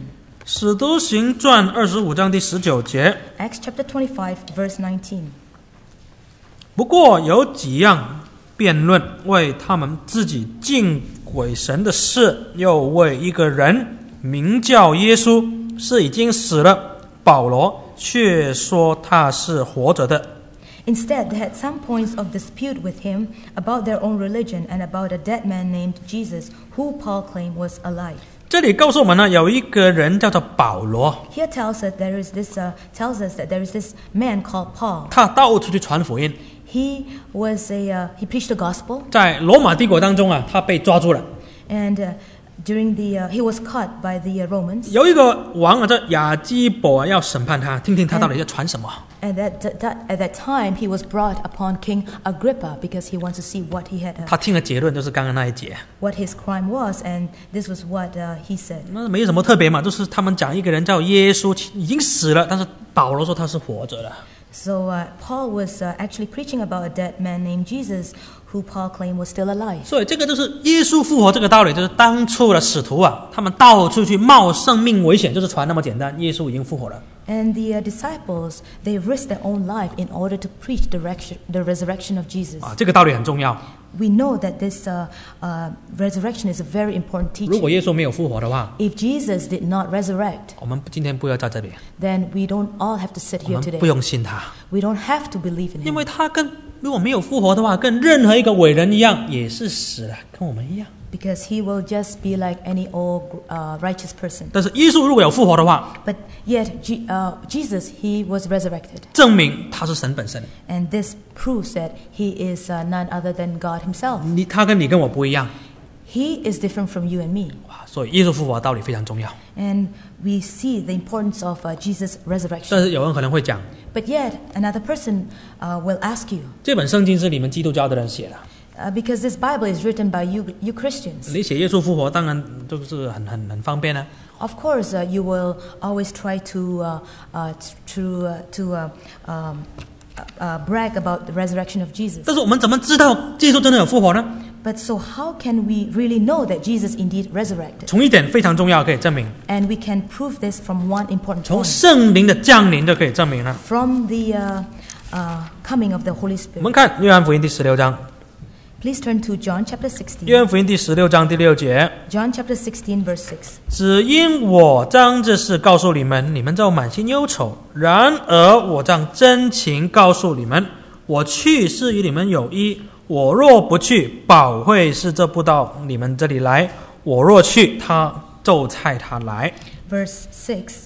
使徒行传二十五章第十九节， Acts chapter twenty-five, verse nineteen. 不过有几样辩论，为他们自己敬鬼神的事，又为一个人名叫耶稣，是已经死了，保罗却说他是活着的。 Instead, they had some points of dispute with him about their own religion and about a dead man named Jesus, who Paul claimed was alive. 这里告诉我们呢，有一个人叫做保罗， Here tells us there is this uh, tells us that there is this man called Paul. 他到处去传福音， He was a uh, he preached the gospel, 在罗马帝国当中啊，他被抓住了。 and uh, during the uh, he was caught by the uh, Romans. 有一个王啊，叫亚基伯啊，要审判他，听听他到底在传什么。 And at that, that, at that time, he was brought upon King Agrippa because he wants to see what he had, uh, 他听的结论就是刚刚那一节， what his crime was, and this was what uh, he said. 那没什么特别嘛，就是他们讲一个人叫耶稣，已经死了，但是保罗说他是活着的。 So uh, Paul was uh, actually preaching about a dead man named Jesus, who Paul claimed was still alive. 所以这个就是耶稣复活这个道理，就是当初的使徒啊，他们到处去冒生命危险，就是传那么简单，耶稣已经复活了。 And the uh, disciples, they risked their own life in order to preach the, rection, the resurrection of Jesus. 啊，这个道理很重要。 We know that this uh, uh, resurrection is a very important 如果 teaching. 耶稣没有复活的话， If Jesus did not resurrect, 我们今天不要在这里， then we don't all have to sit 我 here 们 today. 不用信他， We don't have to believe in 因 him. 为他跟如果没有复活的话，跟任何一个伟人一样，也是死了，跟我们一样。 Because he will just be like any old uh, righteous person. 但是耶稣如果有复活的话， But yet, G- uh, Jesus, he was resurrected. 证明他是神本身。 And this proves that he is uh, none other than God himself. 你他跟你跟我不一样， He is different from you and me. 哇！所以耶稣复活的道理非常重要。 And we see the importance of uh, Jesus' 但 resurrection. 是有人可能会讲， But yet, another person uh, will ask you, 这本圣经是你们基督教的人写的， uh, because this Bible is written by you, you Christians. 你写耶稣复活，当然就是很很很方便啊。 Of course, uh, you will always try to uh, uh, to uh, to uh, um, uh, brag about the resurrection of Jesus. 但是我们怎么知道耶稣真的有复活呢？ But so, how can we really know that Jesus indeed resurrected? 从一点非常重要可以证明， And we can prove this from one important 从 point. 圣灵的降临就可以证明了。 From the uh, uh, coming of the Holy 我们 Spirit. 看约翰福音第十六章， Please turn to John chapter 约 16. 翰福音第十六章第六节， John chapter sixteen, verse six. 只因我将这事告诉你们，你们就满心忧愁；然而我将真情告诉你们，我去是与你们有益。我若不去，保惠师就不到你们这里来；我若去，他就差他来。 Verse six.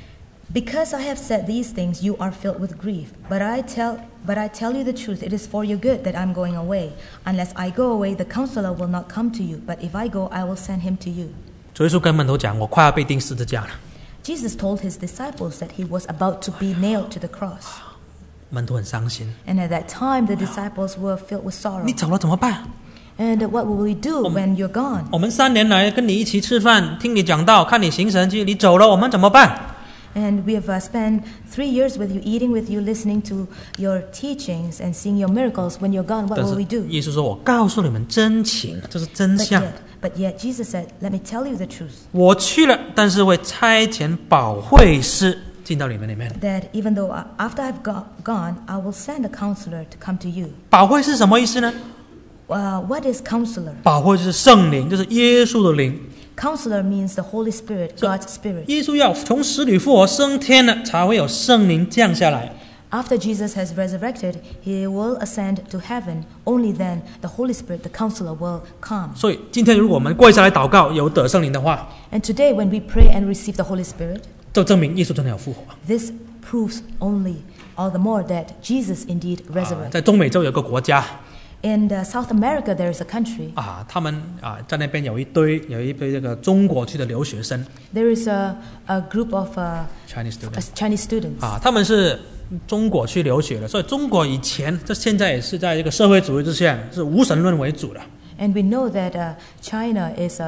Because I have said these things, you are filled with grief. But I tell, but I tell you the truth, it is for your good that I'm going away. Unless I go away, the counselor will not come to you. But if I go, I will send him to you. 主耶稣跟门徒讲：“我快要被钉十字架了。 Jesus told his disciples that he was about to be nailed to the cross. ” 门徒很伤心， And at that time, the disciples were filled with sorrow. 你走了怎么办？ And what will we do when you're gone? 我们三年来跟你一起吃饭，听你讲道，看你行神迹，你走了，我们怎么办？ And we have uh, spent three years with you, eating with you, listening to your teachings and seeing your miracles. When you're gone, what 但 will 是 we do? 耶稣说：“我告诉你们真情，这是真 But 相。 yet, but yet, Jesus said, "Let me tell you the truth. 我去了，但是会差遣保惠师进到你们里面。 That even though I, after I've go, gone, I will send a counselor to come to you." 保惠是什么意思呢？ Uh, what is counselor? 保惠就是圣灵，就是耶稣的灵。 Counselor means the Holy Spirit, God's Spirit. 耶稣要从死里复活升天了，才会有圣灵降下来。 After Jesus has resurrected, he will ascend to heaven. Only then the Holy Spirit, the counselor, will come. 所以今天如果我们跪下来祷告，有得圣灵的话， And today, when we pray and receive the Holy Spirit, 就证明耶稣真的有复活。 this proves only all the more that Jesus indeed 啊 resurrected. 在中美洲有个国家 In uh, South America, there is a country. 啊，他们啊在那边有一堆有一堆这个中国去的留学生 There is a, a group of uh, Chinese students Chinese students. 啊，他们是中国去留学的，所以中国以前这现在也是在这个社会主义之下是无神论为主的。 And we know that uh, China is uh,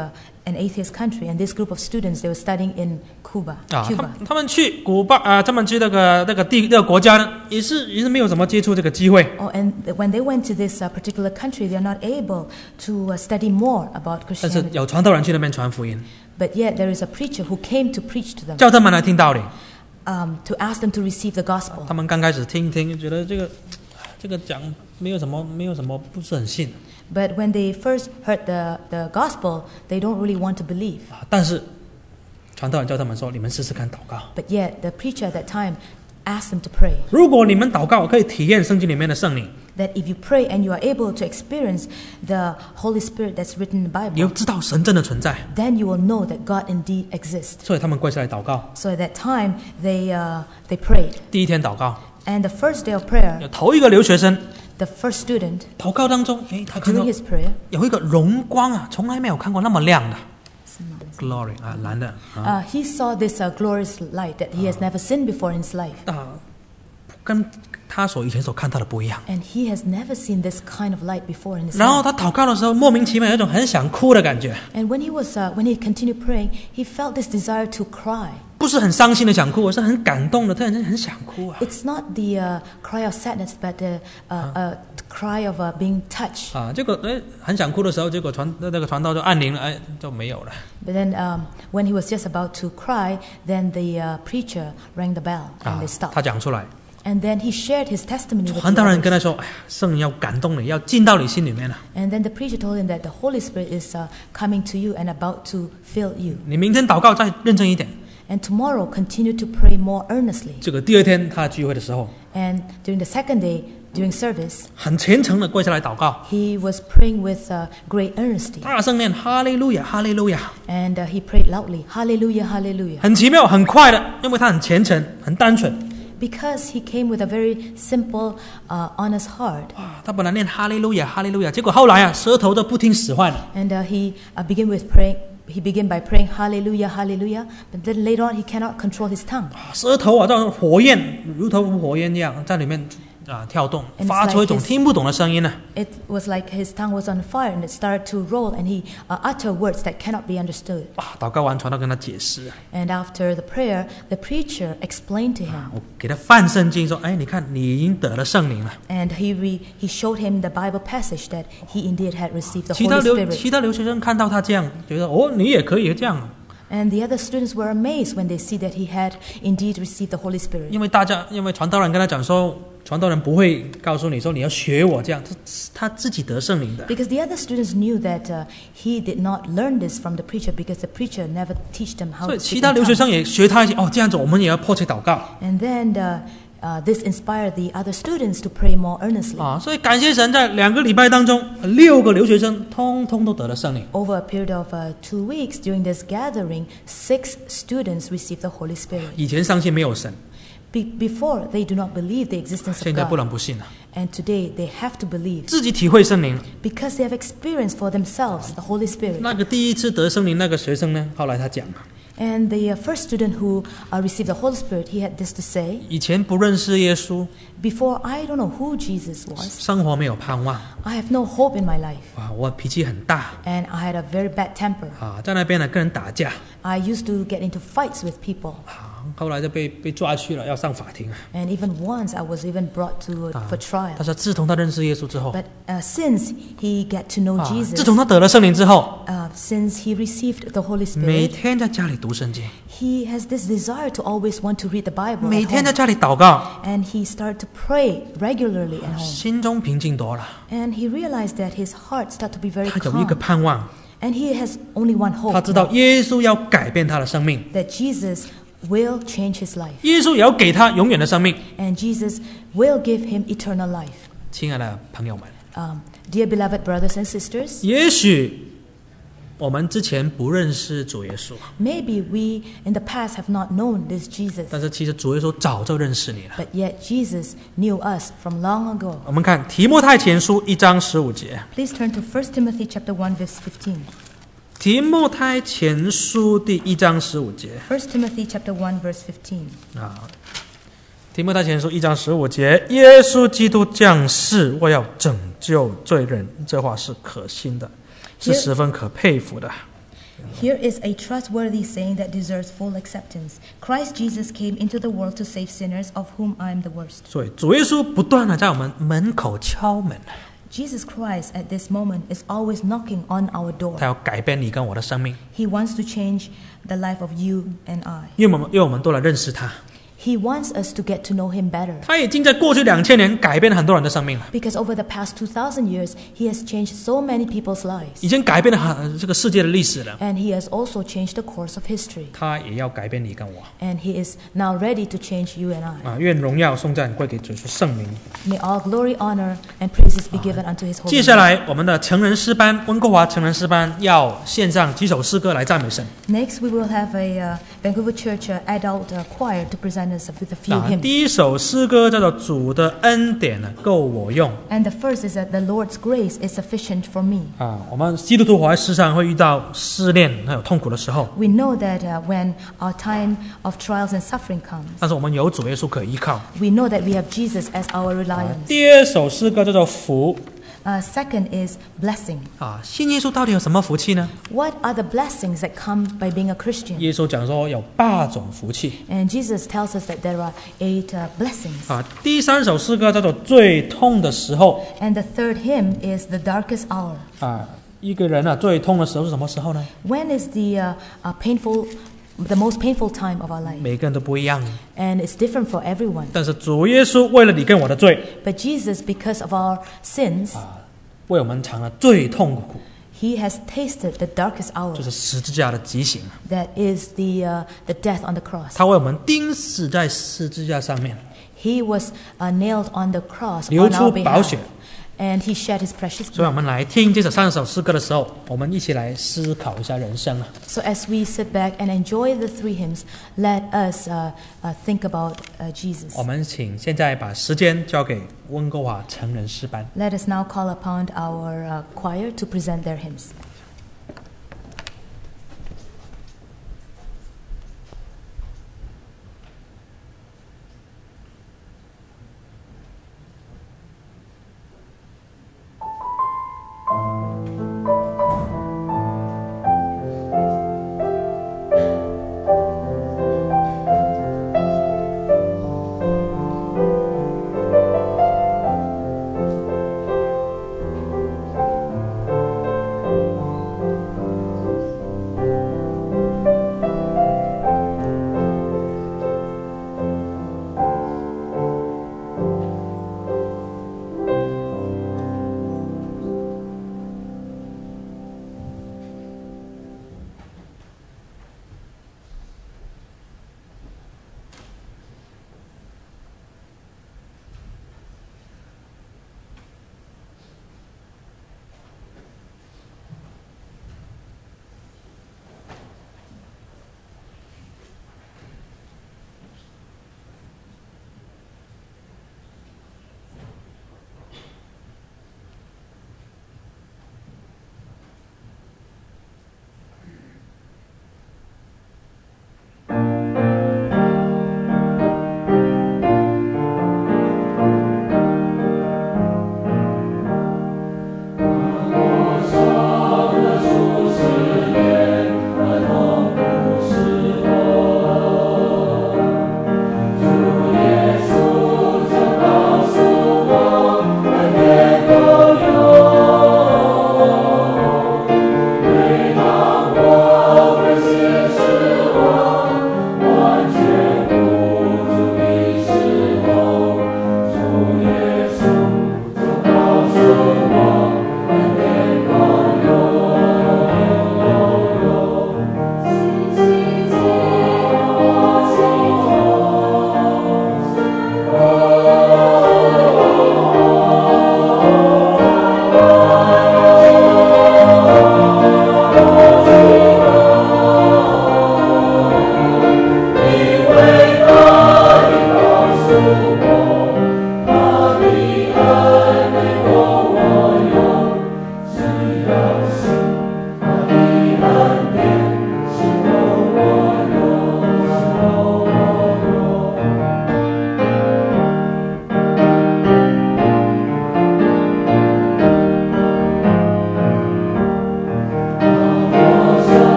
an atheist country, and this group of students, they were studying in Cuba. 啊，他 Cuba. 们他们去古巴啊，他们去那个那个地那个国家呢，也是也是没有什么接触这个机会。 Oh, and when they went to this uh, particular country, they are not able to uh, study more about 但是 Christianity. 有传道人去那边传福音， But yet there is a preacher who came to preach to them, 叫他们来听道理。 um, to ask them to receive the gospel. 他们刚开始听一听，觉得这个这个讲没有什么没有什么不是很信 But when they first heard the, the gospel, they don't really want to believe. 啊。但是传道人叫他们说：“你们试试看祷告。 But yet the preacher at that time asked them to pray. 如果你们祷告，可以体验圣经里面的圣灵， That if you pray and you are able to experience the Holy Spirit that's written in the 你就 Bible, 知道神真的存在。 then you will know that God indeed exists. 所以他们跪下来祷告。 So at that time, they, uh, they prayed. 第一天祷告， And the first day of prayer, 有头一个留学生 the first student, 祷告当中，诶，他看到 during his prayer, 有一个荣光啊，从来没有看过那么亮的 glory 啊，蓝的啊 uh, he saw this uh, glorious light that he has never seen before in his life. 啊，跟他所以前所看到的不一样。 And he has never seen this kind of light before in his 然后 life. 他祷告的时候，莫名其妙有一种很想哭的感觉， And when he was, uh, when he continued praying, he felt this desire to cry. 不是很伤心的想哭，而是很感动的，突然间很想哭啊 It's not the uh, cry of sadness, but the uh, uh, cry of uh, being touched. 啊！结果诶，很想哭的时候，结果传那个传道就按铃了，哎，就没有了。 But then, um, when he was just about to cry, then the uh, preacher rang the bell 啊 and they，stopped. 他讲出来， And then he shared his testimony with 传 the 道人跟 others. 他说：“哎呀，圣灵要感动你，要进到你心里面了。 And then the preacher told him that the Holy Spirit is uh, coming to you and about to fill you. 你明天祷告再认真一点。” And tomorrow, continue to pray more earnestly. 这个第二天他聚会的时候， And during the second day, during service, 很虔诚的跪下来祷告， he was praying with uh, great earnesty. 大声念哈利路亚，哈利路亚。 And uh, he prayed loudly, Hallelujah, Hallelujah. 很奇妙，很快的，因为他很虔诚，很单纯。 Because he came with a very simple, uh, honest heart. 啊，他本来念哈利路亚，哈利路亚，结果后来啊，舌头都不听使唤了。 And uh, he uh, began with praying. He began by praying Hallelujah, Hallelujah. But then later on, he cannot control his tongue. 舌头啊，像火焰，如同火焰一样，在里面啊跳动， And it's 发出一种 like his- 听不懂的声音呢。 It was like his tongue was on fire and it started to roll, and he uh, uttered words that cannot be understood. 啊，祷告完，传道跟他解释， And after the prayer, the preacher explained to him. 我给他翻圣经说：“哎，你看，你已经得了圣灵了。 And he re, he showed him the Bible passage that he indeed had received the 其他 Holy 留 Spirit. 其他留学生看到他这样，觉得哦，你也可以这样， And the other students were amazed when they see that he had indeed received the Holy Spirit. 因为大家因为传道人跟他讲说，传道人不会告诉你说你要学我这样，他他自己得圣灵的。 Because the other students knew that uh, he did not learn this from the preacher because the preacher never teach them how 所 to 以 speak 其 in 他留学 tongues. 生也学他一些哦，这样子我们也要迫切祷告 And then uh, uh, this inspired the other students to pray more earnestly. 啊。所以感谢神，在两个礼拜当中，六个留学生通通都得了圣灵。 Over a period of uh, two weeks during this gathering, six students received the Holy Spirit. 以前相信没有神， Be- before, they do not believe the existence 现 of 在不 God. 能不信了， And today, they have to believe 自己体会圣灵。 because they have experienced for themselves the Holy Spirit. 那个第一次得圣灵那个学生呢，后来他讲， And the uh, first student who uh, received the Holy Spirit, he had this to say: 以前不认识耶稣， Before, I don't know who Jesus was. 生活没有盼望， I have no hope in my life. 哇，我脾气很大 And I had a very bad temper. 啊，在那边呢跟人打架 I used to get into fights with people. 啊，后来就被被抓去了，要上法庭啊。 And even once, I was even brought to uh, for trial. 他说，自从他认识耶稣之后， But uh, since he get to know 啊， Jesus, 自从他得了圣灵之后， uh, since he received the Holy 每 Spirit, 天在家里读圣经， he has this desire to always want to read the Bible 每 at 天在 home. 家里祷告， And he started to pray regularly at home. 心中平静多了。 And he realized that his heart started to be very 他有一个 calm. 盼望， And he has only one 他 hope, 知道耶稣要改变他的生命， that Jesus will change his life. 耶稣也要给他永远的生命。 And Jesus will give him eternal life. 亲爱的朋友们， Um, dear beloved brothers and sisters, 也许我们之前不认识主耶稣， maybe we in the past have not known this Jesus, 但是其实主耶稣早就认识你了。 but yet Jesus knew us from long ago. 我们看提摩太前书一章十五节， Please turn to First Timothy chapter one verse fifteen. 提摩太前书第一章十五节 First Timothy chapter one verse fifteen. 啊，提摩太前书一章十五节，耶稣基督降世，为要拯救罪人，这话是可信的，是十分可佩服的。 Here is a trustworthy saying that deserves full acceptance. Christ Jesus came into the world to save sinners, of whom I am the worst. 所以主耶稣不断的在我们门口敲门， Jesus Christ at this moment is always knocking on our door. 他要改变你跟我的生命， He wants to change the life of you and I. 因为我们因为我们都来认识他， He wants us to get to know Him better. 他已经在过去两千年改变了很多人的生命了， Because over the past two thousand years, He has changed so many people's lives. 已经改变了很这个世界的历史了， And He has also changed the course of history. 他也要改变你跟我 And He is now ready to change you and I. 啊！愿荣耀颂赞归给主耶稣圣名。 May all glory, honor, and praises be given unto His holy 接下 name. 来，我们的成人诗班温哥华成人诗班要献上几首诗歌来赞美神。 Next, we will have a uh, Vancouver Church uh, adult uh, choir to present us with a few 啊， hymns. 第一首诗歌叫做《主的恩典呢够我用》 And the first is that the Lord's grace is sufficient for me. 啊。我们基督徒活在世上会遇到试炼还有痛苦的时候， We know that uh, when our time of trials and suffering comes, 但是我们有主耶稣可依靠。 we know that we have Jesus as our 啊 reliance. 第二首诗歌叫做《福》 Uh, second is blessing. 啊，信耶稣到底有什么福气呢？ What are the blessings that come by being a Christian? 耶稣讲说有八种福气 And Jesus tells us that there are eight uh, blessings. 啊。第三首诗歌叫做《最痛的时候 And the third hymn is the darkest hour. 啊。一个人啊最痛的时候是什么时候呢？ When is the uh, uh, painful, the most painful time of our life? 每个人都不一样， And it's different for everyone. 但是主耶稣为了你跟我的罪 But Jesus, because of our sins, 啊，为我们尝了最痛苦， He has tasted the darkest hour. 就是十字架的极刑。 That is the uh, the death on the cross. 他为我们钉死在十字架上面， He was uh, nailed on the cross 流 on 出 our 宝血。 behalf. And He shed His precious 所以，我 blood. 们来听这首三首诗歌的时候，我们一起来思考一下人生啊。 So as we sit back and enjoy the three hymns, let us uh, uh, think about uh, Jesus. 我们请现在把时间交给温哥华成人诗班。 Let us now call upon our uh, choir to present their hymns. Thank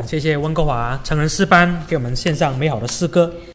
谢谢温哥华成人诗班给我们献上美好的诗歌。